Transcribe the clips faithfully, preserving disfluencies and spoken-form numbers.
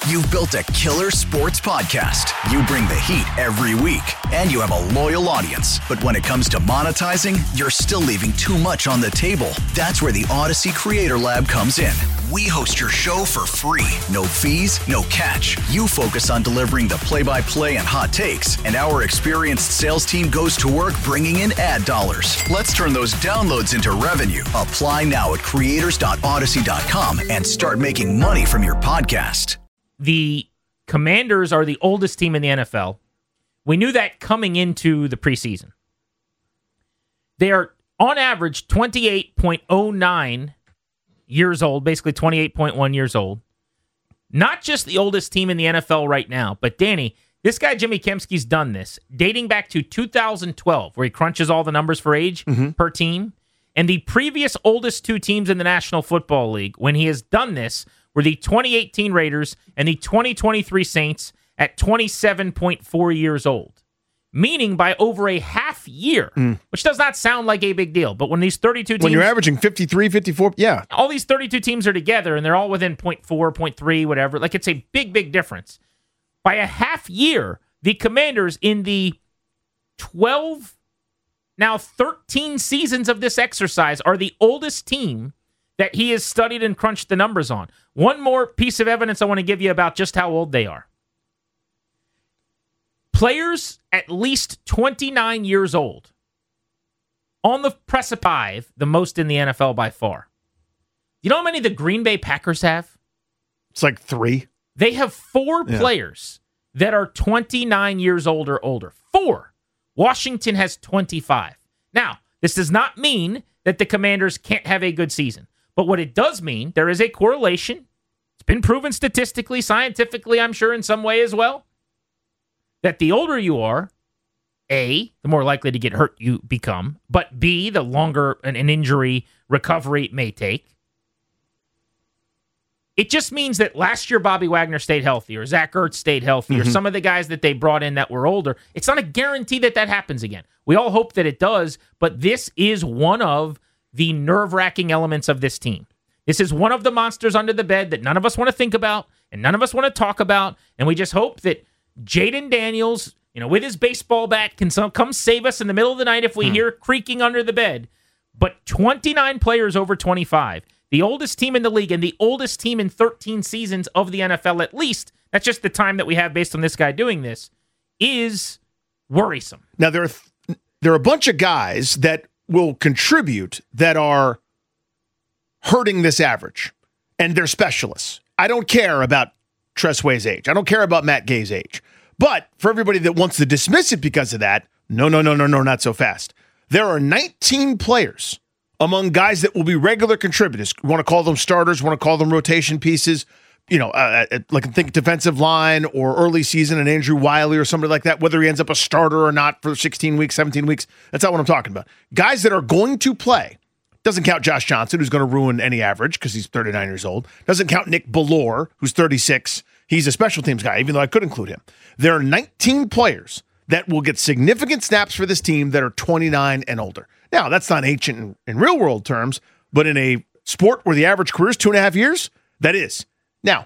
You've built a killer sports podcast. You bring the heat every week, and you have a loyal audience. But when it comes to monetizing, you're still leaving too much on the table. That's where the Odyssey Creator Lab comes in. We host your show for free. No fees, no catch. You focus on delivering the play-by-play and hot takes, and our experienced sales team goes to work bringing in ad dollars. Let's turn those downloads into revenue. Apply now at creators dot odyssey dot com and start making money from your podcast. The Commanders are the oldest team in the N F L. We knew that coming into the preseason. They are, on average, twenty-eight point oh nine years old, basically twenty-eight point one years old. Not just the oldest team in the N F L right now, but Danny, this guy Jimmy Kempski's done this dating back to two thousand twelve, where he crunches all the numbers for age mm-hmm. per team. And the previous oldest two teams in the National Football League, when he has done this, were the twenty eighteen Raiders and the twenty twenty-three Saints at twenty-seven point four years old. Meaning by over a half year, mm. which does not sound like a big deal. But when these thirty-two teams... When you're averaging fifty-three, fifty-four, yeah. All these thirty-two teams are together, and they're all within point four, point three, whatever. Like, it's a big, big difference. By a half year, the Commanders in the twelve, now thirteen seasons of this exercise are the oldest team that he has studied and crunched the numbers on. One more piece of evidence I want to give you about just how old they are. Players at least twenty-nine years old, on the precipice, the most in the N F L by far. You know how many the Green Bay Packers have? It's like three. They have four yeah. players that are twenty-nine years old or older. Four. Washington has twenty-five. Now, this does not mean that the Commanders can't have a good season. But what it does mean, there is a correlation. It's been proven statistically, scientifically, I'm sure, in some way as well, that the older you are, A, the more likely to get hurt you become, but B, the longer an, an injury recovery may take. It just means that last year Bobby Wagner stayed healthy, or Zach Ertz stayed healthy, mm-hmm. or some of the guys that they brought in that were older. It's not a guarantee that that happens again. We all hope that it does, but this is one of the nerve-wracking elements of this team. This is one of the monsters under the bed that none of us want to think about and none of us want to talk about, and we just hope that Jaden Daniels, you know, with his baseball bat, can some, come save us in the middle of the night if we hmm. hear creaking under the bed. But twenty-nine players over twenty-five, the oldest team in the league and the oldest team in thirteen seasons of the N F L at least, that's just the time that we have based on this guy doing this, is worrisome. Now, there are, th- there are a bunch of guys that will contribute that are hurting this average, and they're specialists. I don't care about Tressway's age. I don't care about Matt Gay's age. But for everybody that wants to dismiss it because of that, no, no, no, no, no, not so fast. There are nineteen players among guys that will be regular contributors. You want to call them starters, want to call them rotation pieces, you know, uh, like think defensive line or early season and Andrew Wiley or somebody like that, whether he ends up a starter or not for sixteen weeks, seventeen weeks. That's not what I'm talking about. Guys that are going to play. Doesn't count Josh Johnson, who's going to ruin any average because he's thirty-nine years old. Doesn't count Nick Bellore, who's thirty-six. He's a special teams guy, even though I could include him. There are nineteen players that will get significant snaps for this team that are twenty-nine and older. Now, that's not ancient in, in real-world terms, but in a sport where the average career is two and a half years, that is. Now,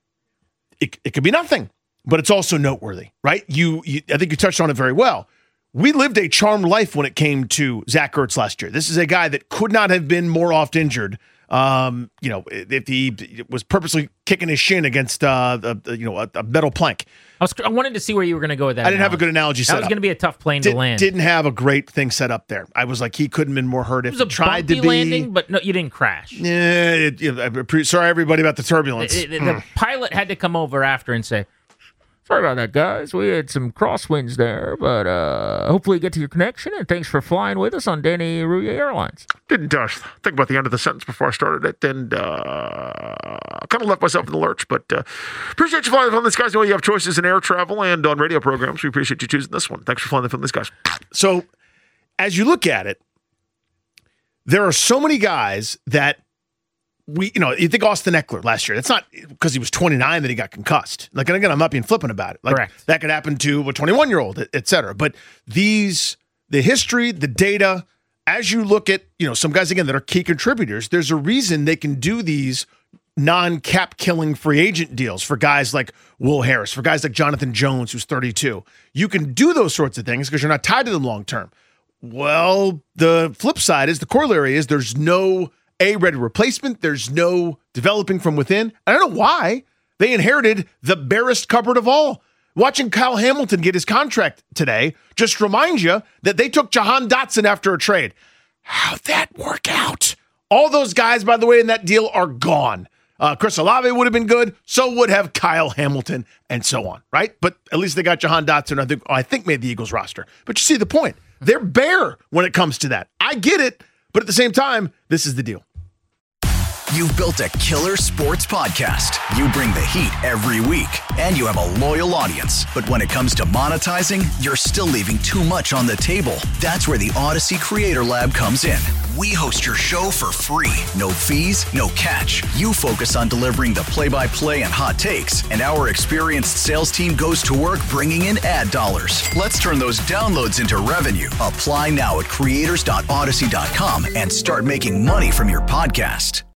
it, it could be nothing, but it's also noteworthy, right? You, you, I think you touched on it very well. We lived a charmed life when it came to Zach Ertz last year. This is a guy that could not have been more oft injured. Um, you know, if he was purposely kicking his shin against, uh, a, you know, a, a metal plank. I was, I wanted to see where you were going to go with that. I didn't analogy. have a good analogy set up. That was going to be a tough plane Did, to land. Didn't have a great thing set up there. I was like, he couldn't have been more hurt if it was he tried to be. landing, but no, you didn't crash. Yeah, it, it, sorry everybody about the turbulence. It, it, mm. The pilot had to come over after and say, sorry about that, guys. We had some crosswinds there, but uh, hopefully you get to your connection, and thanks for flying with us on Danny Rouye Airlines. Didn't uh, think about the end of the sentence before I started it, and uh, kind of left myself in the lurch, but uh, appreciate you flying with this, guys. You know you have choices in air travel and on radio programs. We appreciate you choosing this one. Thanks for flying with this, guys. So, as you look at it, there are so many guys that We, you know, you think Austin Eckler last year. That's not because he was twenty-nine that he got concussed. Like, and again, I'm not being flippant about it. Like, correct. That could happen to a twenty-one-year-old, et cetera. But these, the history, the data, as you look at, you know, some guys, again, that are key contributors, there's a reason they can do these non-cap killing free agent deals for guys like Will Harris, for guys like Jonathan Jones, who's thirty-two. You can do those sorts of things because you're not tied to them long term. Well, the flip side is, the corollary is, there's no A-ready replacement. There's no developing from within. I don't know why. They inherited the barest cupboard of all. Watching Kyle Hamilton get his contract today just reminds you that they took Jahan Dotson after a trade. How'd that work out? All those guys, by the way, in that deal are gone. Uh, Chris Olave would have been good. So would have Kyle Hamilton, and so on, right? But at least they got Jahan Dotson, I think, I think made the Eagles roster. But you see the point. They're bare when it comes to that. I get it, but at the same time, this is the deal. You've built a killer sports podcast. You bring the heat every week, and you have a loyal audience. But when it comes to monetizing, you're still leaving too much on the table. That's where the Odyssey Creator Lab comes in. We host your show for free. No fees, no catch. You focus on delivering the play-by-play and hot takes, and our experienced sales team goes to work bringing in ad dollars. Let's turn those downloads into revenue. Apply now at creators dot odyssey dot com and start making money from your podcast.